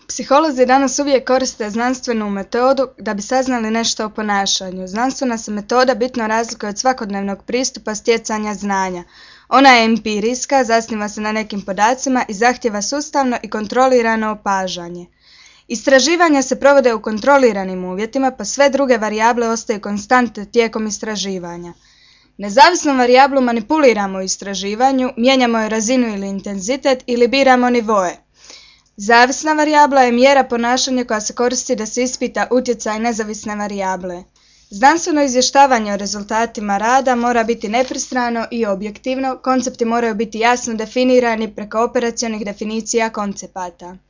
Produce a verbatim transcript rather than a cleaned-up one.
Psiholozi danas uvijek koriste znanstvenu metodu da bi saznali nešto o ponašanju. Znanstvena se metoda bitno razlikuje od svakodnevnog pristupa stjecanja znanja. Ona je empirijska, zasniva se na nekim podacima i zahtijeva sustavno i kontrolirano opažanje. Istraživanja se provode u kontroliranim uvjetima, pa sve druge varijable ostaju konstante tijekom istraživanja. Nezavisnu varijablu manipuliramo u istraživanju, mijenjamo joj razinu ili intenzitet ili biramo nivoe. Zavisna varijabla je mjera ponašanja koja se koristi da se ispita utjecaj nezavisne varijable. Znanstveno izvještavanje o rezultatima rada mora biti nepristrano i objektivno, koncepti moraju biti jasno definirani preko operacionih definicija koncepata.